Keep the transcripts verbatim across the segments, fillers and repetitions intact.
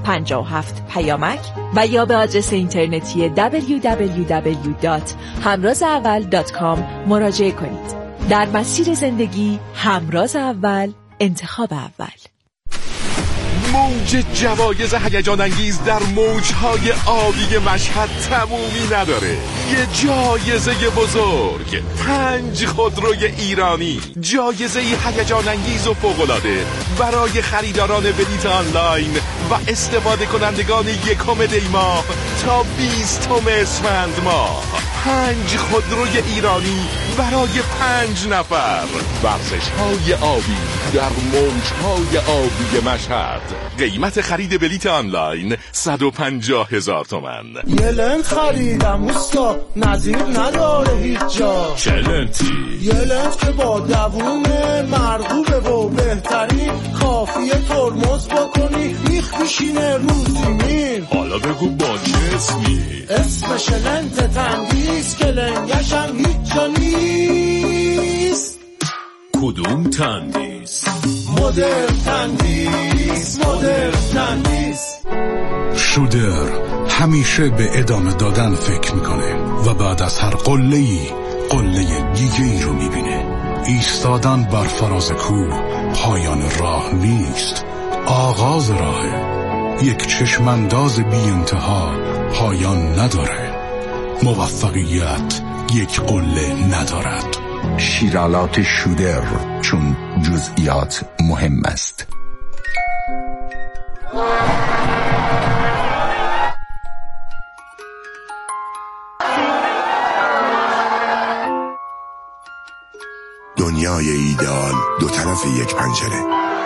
پنج هفت پیامک و یا به آدرس اینترنتی دبلیو دبلیو دبلیو دات همراز اول دات کام مراجعه کنید. در مسیر زندگی همراز اول، انتخاب اول. موج جوایز هیجان انگیز در موجهای آبی مشهد تمومی نداره. یه جایزه بزرگ، پنج خودروی ایرانی، جایزه هیجان انگیز و فوق‌العاده برای خریداران بلیت آنلاین و استفاده کنندگان یکم دی ماه تا بیستم اسفند ماه. پنج خودروی ایرانی برای پنج نفر. ورزش‌های آبی در موجهای آبی مشهد. قیمت خرید بلیت آنلاین صد و پنجاه هزار تومان. یه لنت خریدم اوستا، نظیر نداره هیچ جا. چه لنتی؟ یه لنت که با دوونه مرغوبه و بهترین، کافیه ترمز بکنی میخ میشینه رو زمین. حالا بگو با چه اسمی؟ اسمش لنت تندیس که لنگشم هیچ جا نیست. کدوم تندیس؟ مدرن تندیس، مدرن تندیس. شودر همیشه به ادامه دادن فکر میکنه و بعد از هر قله‌ای قله دیگه ای رو میبینه. ایستادن بر فراز کوه پایان راه نیست، آغاز راهه. یک چشمانداز بی انتها پایان نداره. موفقیت یک قله ندارد. شیرالات شودر، چون جزئیات مهم است. دنیای ایدئال دو طرف یک پنجره.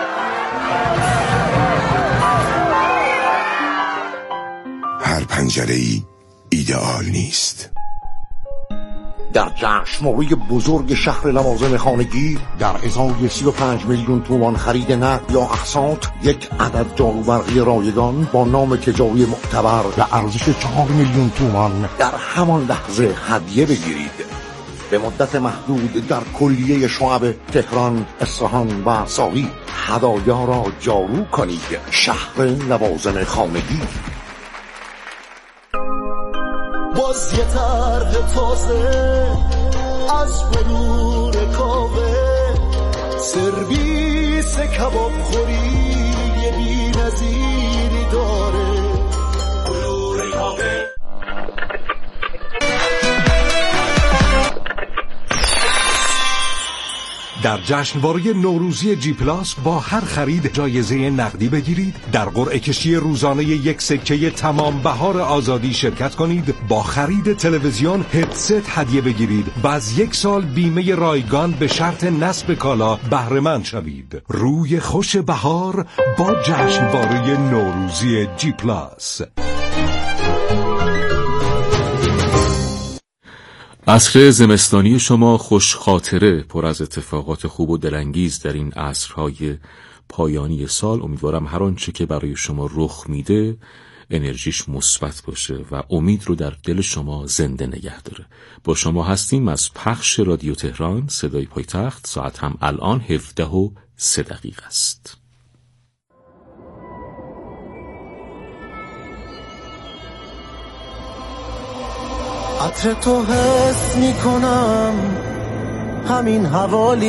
هر پنجره‌ای ایدئال نیست. در جشنواره بزرگ شهر لوازم خانگی در ازای سی و پنج میلیون تومان خرید نقد یا اقساط، یک عدد جاروبرقی رایگان با نام تجاری معتبر و ارزش چهار میلیون تومان در همان لحظه هدیه بگیرید. به مدت محدود در کلیه شعب تهران، اصفهان و ساقی هدایا را جارو کنید. شهر لوازم خانگی. باز یه طرح تازه از برون کاوه، سرویس کباب خوری یه بی نظیری داره. برون کاوه. در جشنواره نوروزی جی پلاس با هر خرید جایزه نقدی بگیرید، در قرعه کشی روزانه یک سکه تمام بهار آزادی شرکت کنید، با خرید تلویزیون هدست هدیه بگیرید و از یک سال بیمه رایگان به شرط نصب کالا بهره مند شوید. روی خوش بهار با جشنواره نوروزی جی پلاس. عصر زمستانی شما خوش خاطره، پر از اتفاقات خوب و دلانگیز در این عصرهای پایانی سال. امیدوارم هر آنچه که برای شما رخ میده انرژیش مثبت باشه و امید رو در دل شما زنده نگه داره. با شما هستیم از پخش رادیو تهران، صدای پایتخت. ساعت هم الان هفده و سه دقیقه است. عطر تو حس میکنم همین حوالی،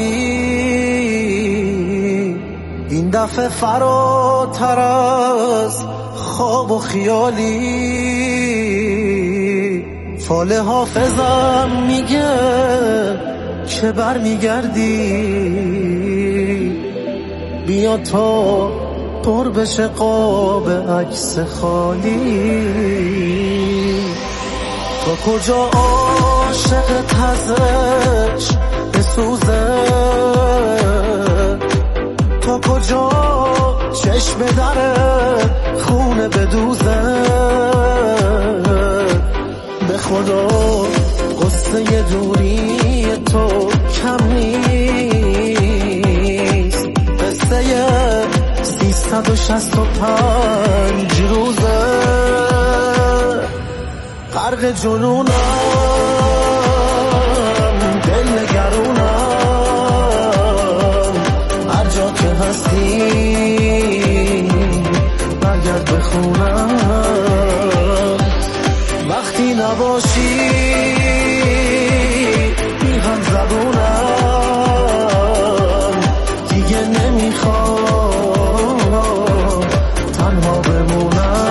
این دفعه فراتر از خواب و خیالی. فال حافظم میگه که بر میگردی، بیا تا پر بشه قاب عکس خالی. تا کجا عاشق تزش بسوزه، تا کجا چشم دره خونه بدوزه. به خدا قصه دوری تو کم نیست، قصه سیصد و شصت و پنج روزه. غرق جنونم، دل نگرونم، هر جا که هستی برگرد به بخونم وقتی نباشی بی هم زبونم دیگه نمیخوام تنها بمونم.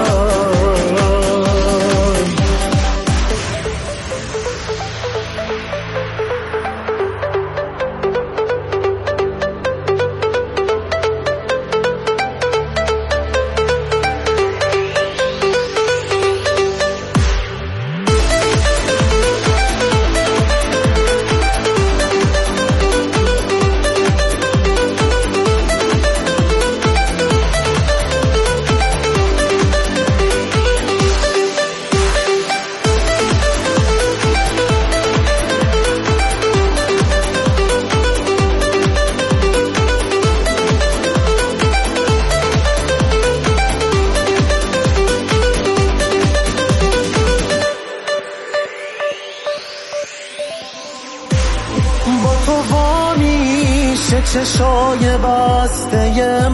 چشای بسته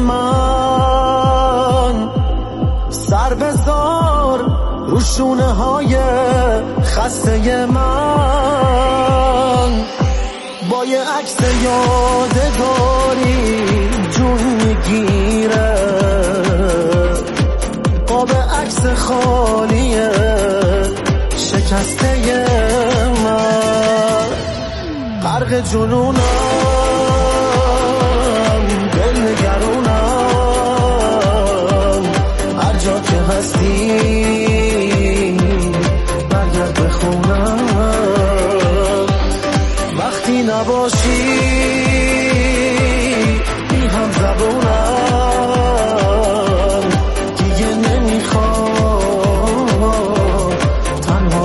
من سر بذار رو شونه های خسته من با یه عکس یادگاری جون میگیره قاب عکس خالیه شکسته من غرق جنونم هر جا که هستی برگرد بخونم وقتی نباشی بی هم زبونم دیگه نمیخوام تنها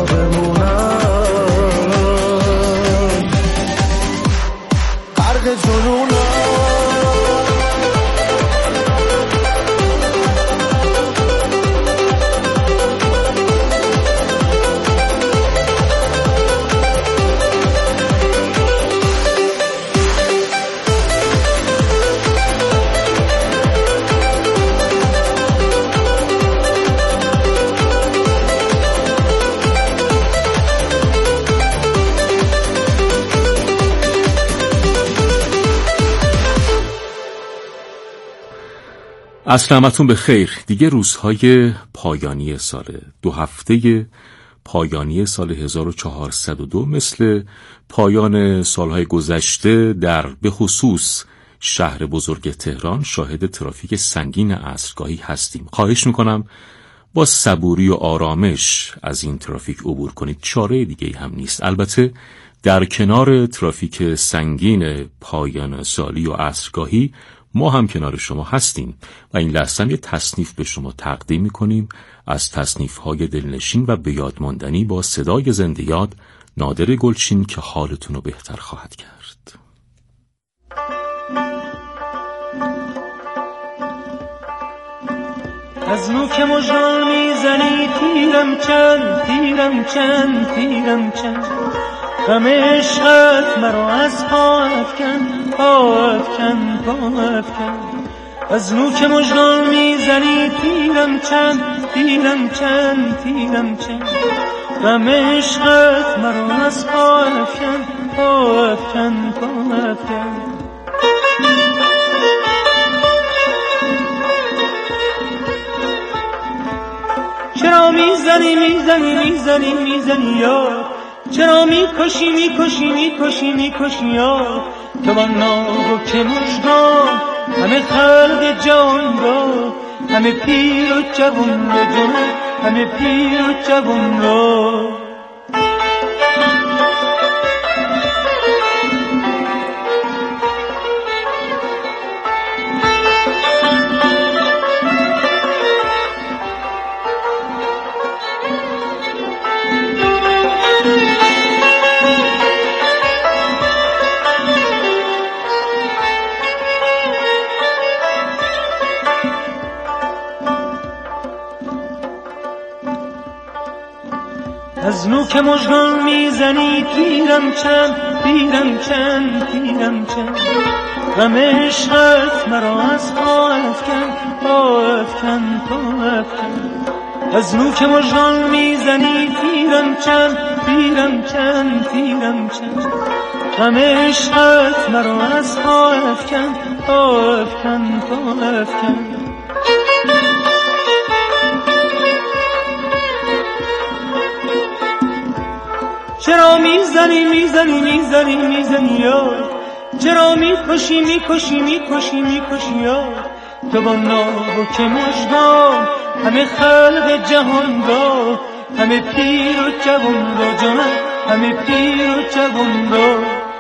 بمونم غرق جنونم. عصر همتون به خیر. دیگه روزهای پایانی ساله، دو هفته پایانی سال هزار و چهارصد و دو مثل پایان سالهای گذشته در به خصوص شهر بزرگ تهران شاهد ترافیک سنگین عصرگاهی هستیم. خواهش میکنم با صبوری و آرامش از این ترافیک عبور کنید، چاره دیگه هم نیست. البته در کنار ترافیک سنگین پایان سالی و عصرگاهی ما هم کنار شما هستیم و این لحظه یه تصنیف به شما تقدیم می‌کنیم از تصنیف‌های دلنشین و به یاد ماندنی با صدای زنده یاد نادر گلچین که حالتون رو بهتر خواهد کرد. از نوک مژگان میزنی تیرم چند تیرم چند تیرم چند غم عشقت مرا از پا افکن پا افکن پا افکن از نوک مژگان میزنی تیرم چند تیرم چند تیرم چند غم عشقت مرا از پا افکن پا افکن پا افکن چرا میزنی میزنی میزنی میزنی یار چرا میکشی میکشی میکشی میکشی یار تو با ناگو که مژگان همه خلق جان را همه پیر و جوان را جان همه پیر و جوان را از نوک مژگان میزنی تیرم چند تیرم چند تیرم چند غم عشقت مرا از پا افکن پا افکن پا افکن. از نوک مژگان میزنی تیرم چند تیرم چند تیرم چند. غم عشقت مرا از پا افکن پا افکن پا افکن. چرا میزنی میزنی میزنی میزنی یار؟ چرا میکشی میکشی میکشی میکشی یار؟ تو با ناوک مژگان همه خلق جهان را، همه پیر و جوان را جانم، همه پیر و جوان را.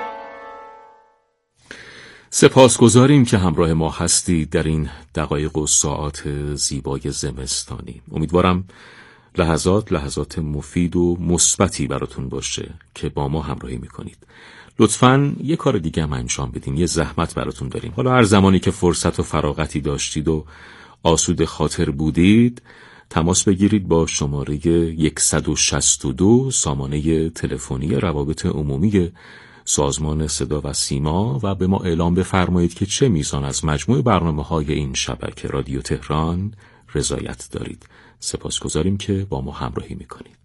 سپاسگزاریم که همراه ما هستید در این دقایق و ساعات زیبای زمستانی. امیدوارم لحظات لحظات مفید و مثبتی براتون باشه که با ما همراهی میکنید. لطفاً یه کار دیگه هم انجام بدین، یه زحمت براتون داریم. حالا هر زمانی که فرصت و فراغتی داشتید و آسود خاطر بودید، تماس بگیرید با شماره صد و شصت و دو سامانه تلفنی روابط عمومی سازمان صدا و سیما و به ما اعلام بفرمایید که چه میزان از مجموع برنامه‌های این شبکه رادیو تهران رضایت دارید. سپاسگزاریم که با ما همراهی میکنید.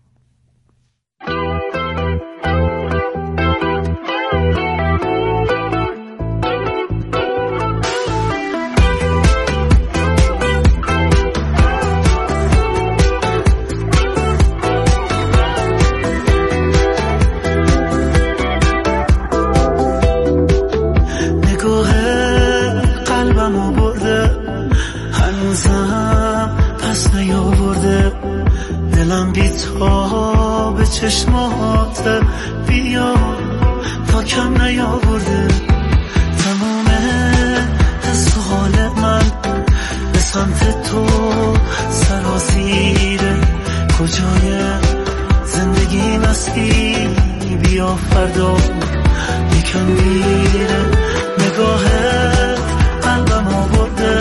به چشمات بیا تا کم نیاورده تمام حس و حال من به سمت تو سرازیره. کجای زندگی مستی بیا فردا یکم میره. نگاهت قلبم آورده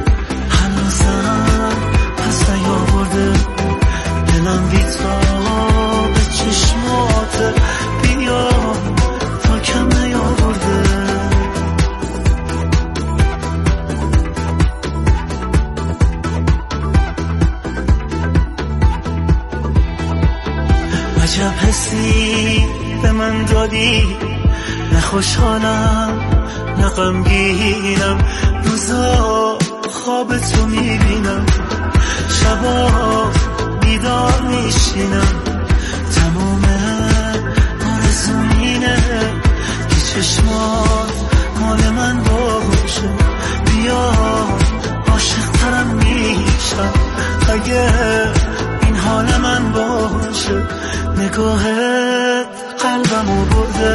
هنوزم پس نیاورده دلم بی تو به چشمات بیا تا کم نیاورده. عجب حسی به من دادی، نه خوشحالم نه غمگینم. روزا خواب تو میبینم، شبا بیدار میشینم. تمام آرزوم اینه که چشمات مال من باشه. بیا عاشق ترم میشم اگه این حال من باشه. نگاهت قلبمو برده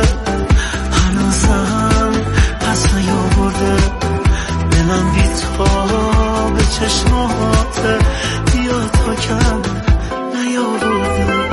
هنوزم پس نیاورده. دلم بی تو به چشمات بیا تا کم نیاورده.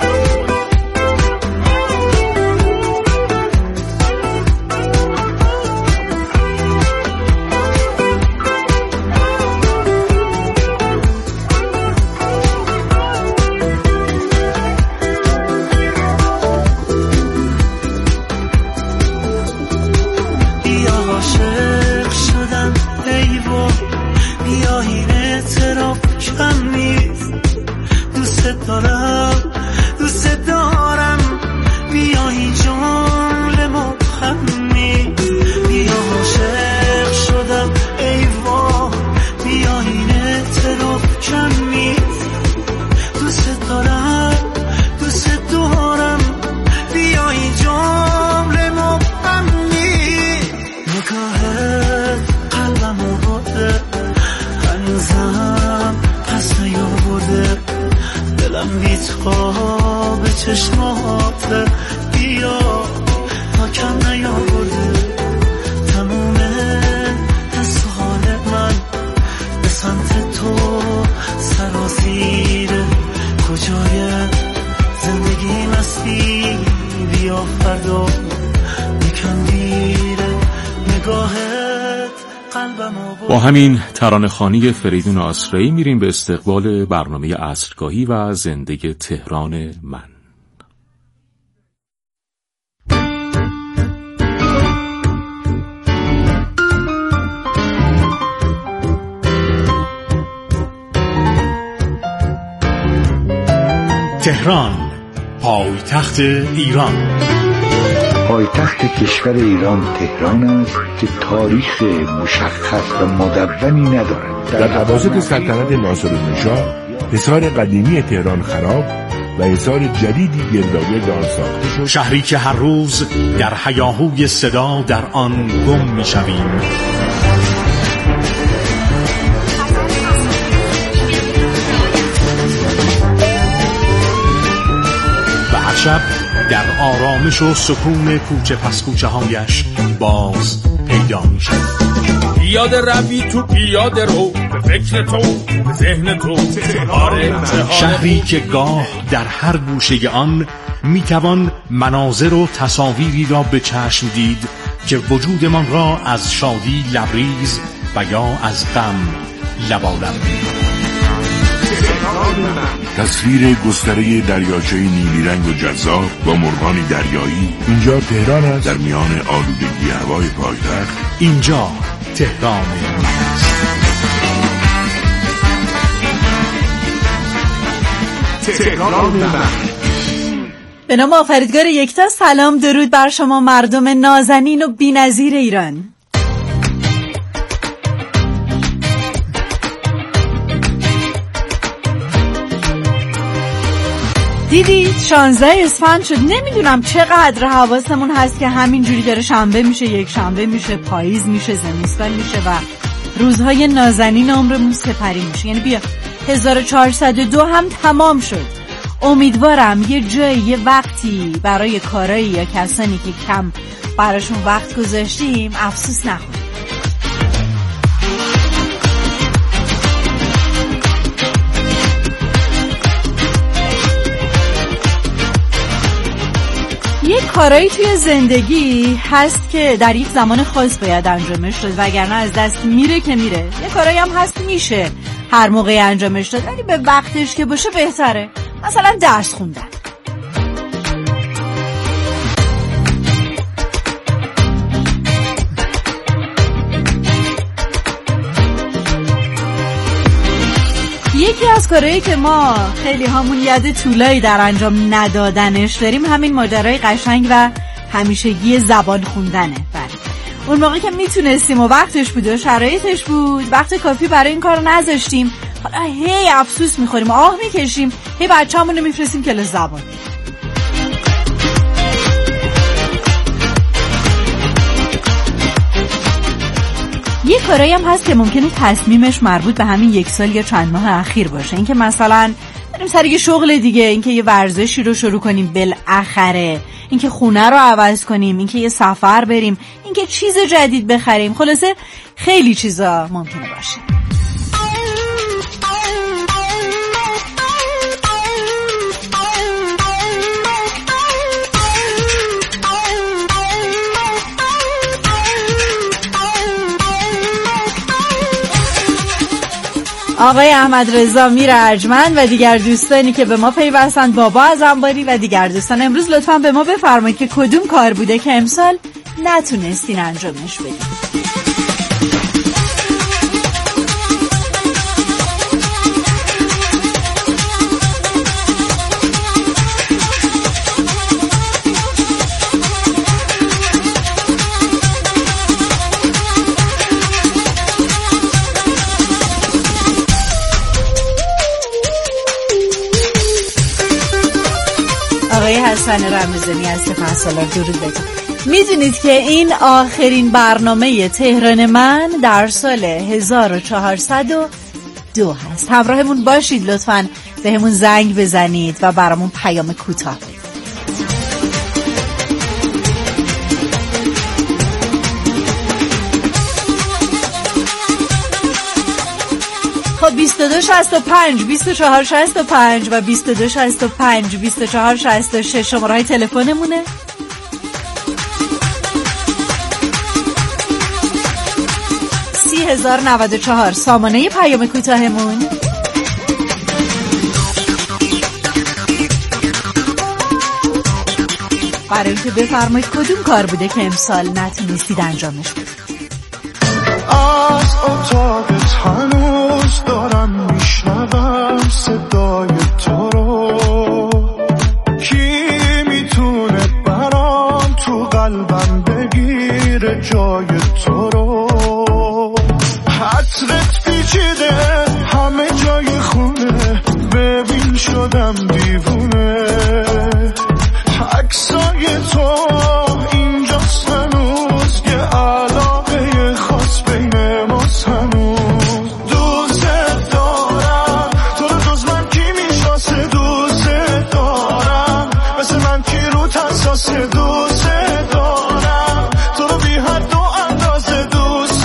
با همین ترانه‌خوانی فریدون آسرایی میریم به استقبال برنامه عصرگاهی و زنده تهران من. تهران، پایتخت ایران. پایتخت کشور ایران تهران است که تاریخ مشخص و مدونی ندارد. در اواسط سلطنت ناصرالنژاد حصار قدیمی تهران خراب و حصار جدیدی گردآگرد آن ساخته شد. شهری که هر روز در هیاهوی صدا در آن گم می‌شویم. و هر شب در آرامش و سکون کوچه پس کوچه هایش باز پیدا می‌شود. پیاده روی تو پیاده رو، به فکر تو به ذهن تو تهاره. شهری که گاه در هر گوشه آن میتوان مناظر و تصاویری را به چشم دید که وجودمان را از شادی لبریز و یا از غم لبالب می‌کند. تصویر گستره دریاچه نیلی رنگ و جذاب با مرغان دریایی. اینجا تهران است. در میان آلودگی هوای پایتخت، اینجا تهران تهران من. به نام آفریدگار یکتا، سلام درود بر شما مردم نازنین و بی‌نظیر ایران. دیدید شانزده اسفند شد. نمیدونم چقدر حواسمون هست که همینجوری داره شنبه میشه، یک شنبه میشه، پاییز میشه، زمستان میشه و روزهای نازنین عمرمون سپری میشه. یعنی بیا هزار و چهارصد و دو هم تمام شد. امیدوارم یه جایی یه وقتی برای کارایی یا کسانی که کم براشون وقت گذاشتیم افسوس نخوریم. یک کارایی توی زندگی هست که در یک زمان خاص باید انجامش داد وگرنه از دست میره که میره. یک کارایی هم هست میشه هر موقع انجامش داد ولی به وقتش که باشه بهتره. مثلا درس خوندن. یکی از کارهایی که ما خیلی همون ید طولایی در انجام ندادنش داریم همین ماجرای قشنگ و همیشگی زبان خوندنه. بله اون موقع که میتونستیم و وقتش بود و شرایطش بود وقت کافی برای این کار نذاشتیم. حالا هی افسوس میخوریم، آه میکشیم، هی بچه‌مون رو میفرستیم کلاس زبان. یه کارایی هم هست که ممکنه تصمیمش مربوط به همین یک سال یا چند ماه اخیر باشه. اینکه مثلا بریم سر یه شغل دیگه، اینکه یه ورزشی رو شروع کنیم بالاخره، اینکه خونه رو عوض کنیم، اینکه یه سفر بریم، اینکه چیز جدید بخریم. خلاصه خیلی چیزا ممکنه باشه. آقای احمد رضا میر ارجمند و دیگر دوستانی که به ما پیوستند، بابا از انباری و دیگر دوستان، امروز لطفاً به ما بفرمایید که کدوم کار بوده که امسال نتونستین انجامش بدید. آقای حسن رمضانی از سپهسالار درود بهتون. میدونید که این آخرین برنامه تهران من در سال هزار و چهارصد و دو هست. همراهمون باشید، لطفاً به همون زنگ بزنید و برامون پیام کوتاه بدید. خب بیست و دو شصت و پنج بیست و چهار شصت و پنج و بیست و دو شصت و پنج بیست و چهار شصت و شش شماره های تلفنمونه. سی هزار نود و چهار سامانه پیام کوتاهمون. برای اینکه بفرمایید کدوم کار بوده که امسال نتونستید انجامش بدید. از اتاقت هنوز دارم میشنوم صدای تو رو، شدم دیوونه عکسای تو اینجاست هنوز یه علاقه خاص بین ماست هنوز دوست دارم تو رو جز من کی میشناسه دوست دارم مثل من کی رو تساس دوست دارم تو رو بی حد و اندازه دوست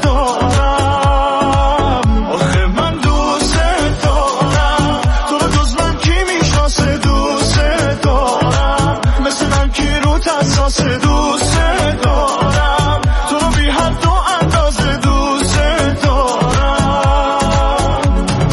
دارم آخه من دوست دارم تو رو جز من کی میشناسه دوست دارم مثل من کی رو تساس دوست دارم تو رو بی حد و اندازه دوست دارم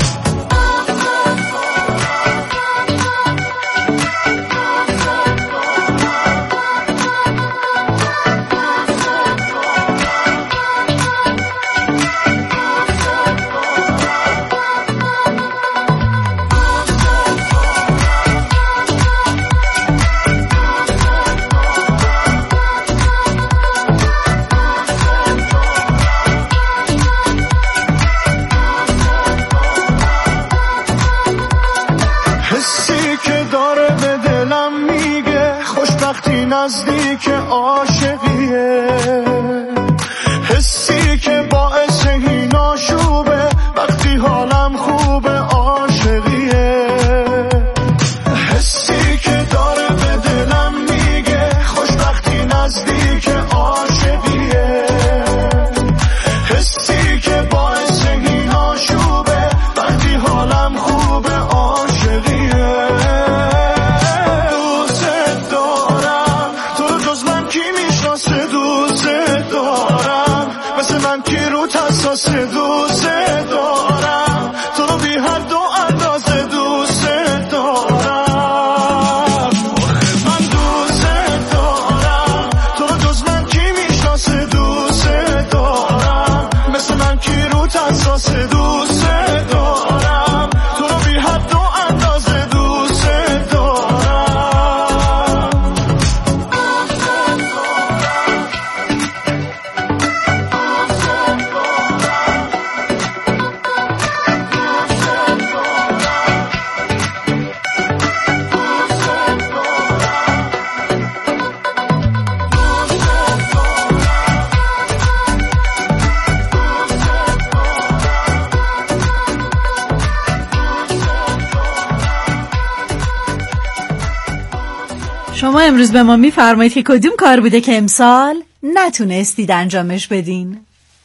حسی که داره به دلم میگه خوشبختی نزدیک عاشقیه حسی که باعث این آشوبه وقتی حالم خوبه عاشقیه حسی که داره به دلم میگه خوشبختی نزدیک عاشقیه حسی که باعث این آشوبه وقتی حالم خوبه عاشقیه دوست دارم تو رو جز من کی میشناسه دوست دارم مثل من کی رو تساس دوست دارم تو رو بی حد و اندازه دوست دارم آخه من دوست دارم تو رو جز من کی میشناسه دوست دارم مثل من کی رو تساس دوست دارم تو رو بی حد و اندازه دوست دارم شما امروز به ما میفرمایید که کدوم کار بوده که امسال نتونستید انجامش بدین؟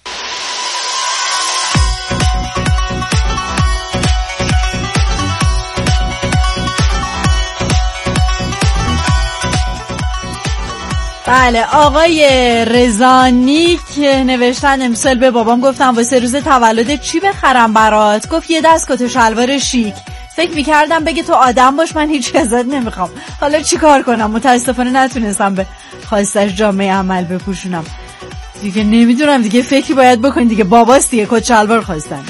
بله، آقای رضانیک نوشتن امسال به بابام گفتم واسه روز تولد چی بخرم برات؟ گفت یه دست کت و شلوار شیک. فکر میکردم بگه تو آدم باش، من هیچ ازت نمیخوام. حالا چی کار کنم؟ متاسفانه نتونستم به خواستش جامعه عمل بپوشونم دیگه. نمیدونم دیگه، فکری باید بکنی دیگه. باباست دیگه، کت شلوار خواستن.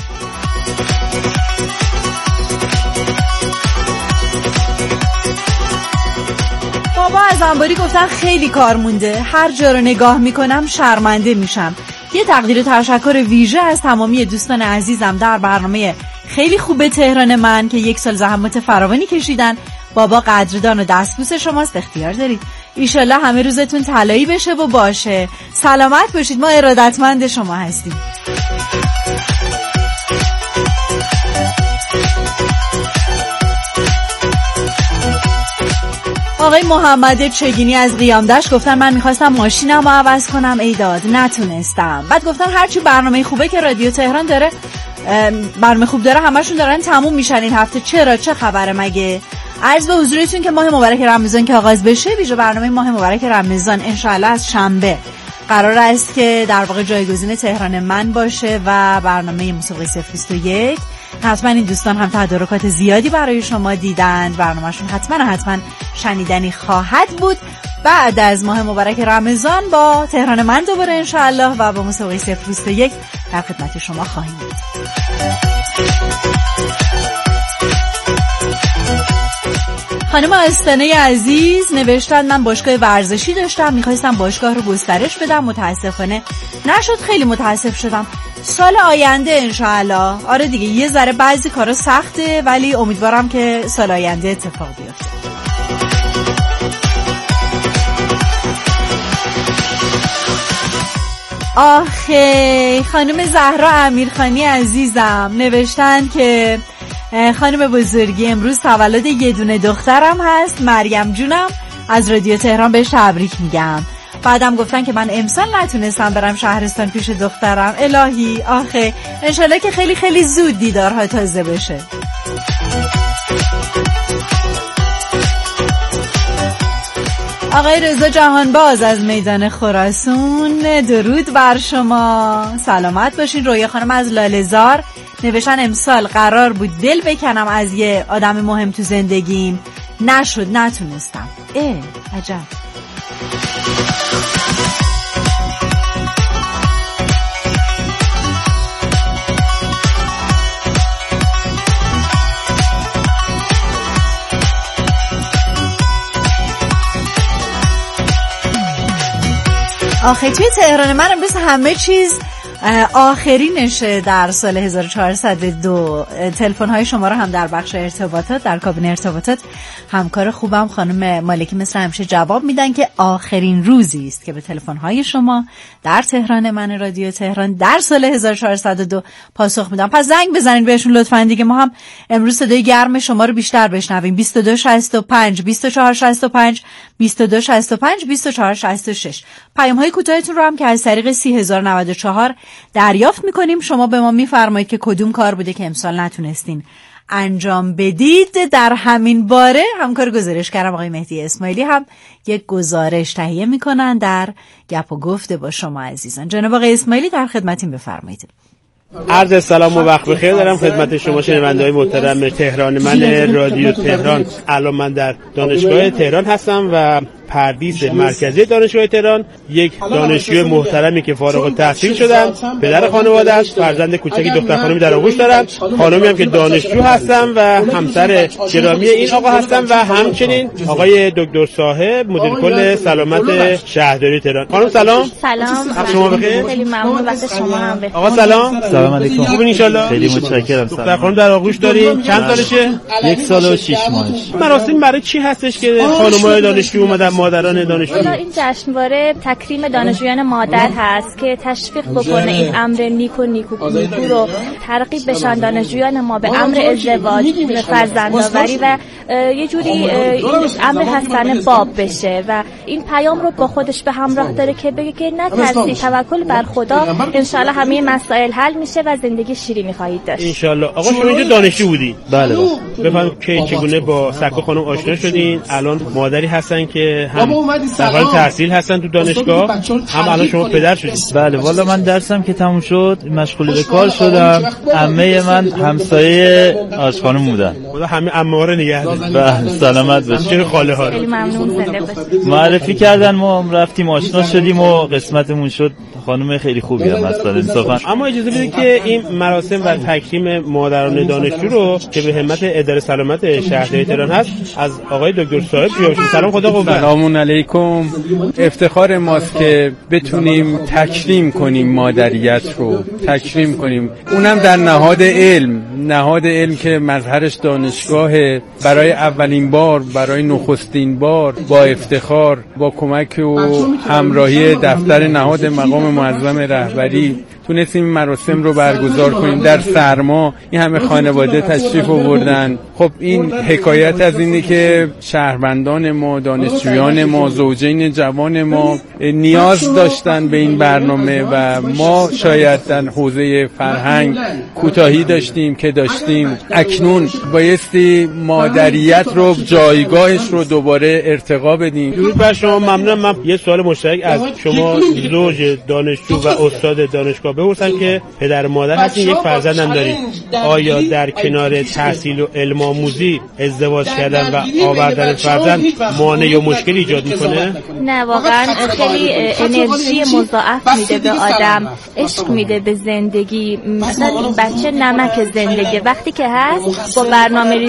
بابا از انباری گفتن خیلی کار مونده، هر جا رو نگاه میکنم شرمنده میشم. یه تقدیر تشکر ویژه از تمامی دوستان عزیزم در برنامه خیلی خوبه تهران من که یک سال زحمت فراوانی کشیدن. بابا قدردان و دستبوس شماست، اختیار دارید. ایشالله همه روزتون طلایی بشه و باشه. سلامت باشید، ما ارادتمند شما هستیم. آقای محمد چگینی از قیامدشت گفتن من میخواستم ماشینم رو عوض کنم ایداد نتونستم. بعد گفتن هرچی برنامه خوبه که رادیو تهران داره، برنامه خوب داره، همشون دارن تموم میشن این هفته. چرا؟ چه خبره مگه؟ عرض به حضورتون که ماه مبارک رمضان که آغاز بشه، ویژه برنامه ماه مبارک رمضان انشاءالله از شنبه قرار است که در واقع جایگزین تهران من باشه و برنامه موسیقی صفر بیست و یک. حتما این دوستان هم تدارکات زیادی برای شما دیدن، برنامهشون حتما حتما شنیدنی خواهد بود. بعد از ماه مبارک رمضان با تهران من دوباره انشاءالله و با موسیقی صفر بیست و یک در خدمت شما خواهیم بود. خانم آستانه عزیز نوشتن من باشگاه ورزشی داشتم، میخواستم باشگاه رو گسترش بدم، متاسفانه نشد. خیلی متاسف شدم. سال آینده انشاءالله. آره دیگه یه ذره بعضی کارا سخته ولی امیدوارم که سال آینده اتفاق بیفته. آخه خانم زهرا امیرخانی عزیزم نوشتن که خانم بزرگی امروز تولد یه دونه دخترم هست، مریم جونم، از رادیو تهران بهش تبریک میگم. بعدم گفتن که من امسال نتونستم برم شهرستان پیش دخترم. الهی آخه انشالله که خیلی خیلی زود دیدارها تازه بشه. آقای رضا جهانباز از میدان خراسان، درود بر شما، سلامت باشین. رویا خانم از لاله‌زار نوشتن امسال قرار بود دل بکنم از یه آدم مهم تو زندگیم، نشد، نتونستم. اه عجب. آخه توی تهران من امروز همه چیز آخرینشه در سال هزار و چهارصد و دو. تلفن های شما رو هم در بخش ارتباطات در کابین ارتباطات همکار خوبم خانم مالکی مثل همیشه جواب میدن که آخرین روزی است که به تلفن های شما در تهران من رادیو تهران در سال هزار و چهارصد و دو پاسخ میدم. پس زنگ بزنین بهشون لطفاً دیگه، ما هم امروز صدای گرم شما رو بیشتر بشنویم. بیست و دو شصت و پنج بیست و چهار شصت و پنج بیست و دو شصت و پنج بیست و چهار شصت و شش. پیام های کوتاهتون رو هم که از طریق سی هزار و نود و چهار دریافت میکنیم. شما به ما میفرمایید که کدوم کار بوده که امسال نتونستین انجام بدید. در همین باره همکار گزارشگرم آقای مهدی اسماعیلی هم یک گزارش تهیه میکنن در گپ و گفت با شما عزیزان. جناب آقای اسماعیلی در خدمتین، بفرمایید. عرض سلام و وقت بخیر دارم خدمت شما شنونده‌های محترم تهران من رادیو تهران. الان من در دانشگاه تهران هستم و پردیس مرکزی دانشگاه تهران، یک دانشجوی محترمی که فارغ التحصیل شدم، پدر خانواده است، فرزند کوچکی دختر خانمی در آغوش دارم، خانمی هم که دانشجو هستم و همسر گرامی این آقا هستم و همچنین آقای دکتر صاحب مدیر کل سلامت شهرداری تهران. خانم سلام. سلام. شما بخیر؟ خیلی ممنون، وقت شما هم بخیر. آقا سلام. سلام علیکم. خوبین ان شاء الله؟ خیلی متشکرم. دختر خانم در آغوش داریم. چند سالشه؟ یک سال و شش ماهش. مراسم برای چی هستش که خانم‌های دانشجو اومدن، مادران دانشجو؟ این جشنواره تکریم دانشجویان مادر هست که تشویق بکنه این امر نیک و نیکو نیکو رو ترغیب بشن دانشجویان ما به امر ازدواج، به فرزندآوری و یه جوری این امر حسن باب بشه و این پیام رو با خودش به همراه داره که بگه که نترسی، توکل بر خدا، انشالله همه مسائل حل میشه و زندگی شیرینی خواهید داشت انشالله. آقا شما اینجا دانشجو بودی؟ بله. بفهم که چگونه با سکو خانم آشنا شدین؟ الان مادری هستن که هم در حال تحصیل هستن تو دانشگاه، هم الان شما پدر شدید. بله والا من درسم که تموم شد مشغول به کار شدم. عمه من همسایه آج خانم بودن. خدا همه عمه‌ها رو نگه داره. بله سلامت باشید. چه خاله ها. خیلی ممنون، زنده باشید. معرفی کردن، ما رفتیم آشنا شدیم و قسمتمون شد. خانم خیلی خوبی هم هستن انصافا. اما اجازه بدید که این مراسم و تکریم مادران دانشجو رو که به همت اداره سلامت شهرداری تهران هست از آقای دکتر صاحب بیاوشیم. سلام، خدا قوت. سلام علیکم. افتخار ماست که بتونیم تکریم کنیم مادریت رو، تکریم کنیم، اونم در نهاد علم، نهاد علم که مظهرش دانشگاه، برای اولین بار، برای نخستین بار با افتخار با کمک و همراهی دفتر نهاد مقام معظم رهبری تونستیم مراسم رو برگزار کنیم در سرما. این همه خانواده تشریف آوردن. خب این حکایت از اینه که شهروندان ما، دانشجویان ما، زوجین جوان ما نیاز داشتن به این برنامه و ما شاید در حوزه فرهنگ کوتاهی داشتیم که داشتیم. اکنون بایستی مادریت رو، جایگاهش رو دوباره ارتقا بدیم. درود بر شما، ممنونم. من یه سوال مشترک از شما زوج دانشجو و استاد دانشگاه بپرسم که پدر مادر هستین، یک فرزندم دارید. آیا در کنار تحصیل و علم آموزی ازدواج کردن و آوردن فرزند مانع یا مشکلی ایجاد میکنه؟ نه واقعا خیلی انرژی مضاعف میده به آدم، عشق میده به زندگی. مثلا این بچه نمک زندگی وقتی که هست با برنامه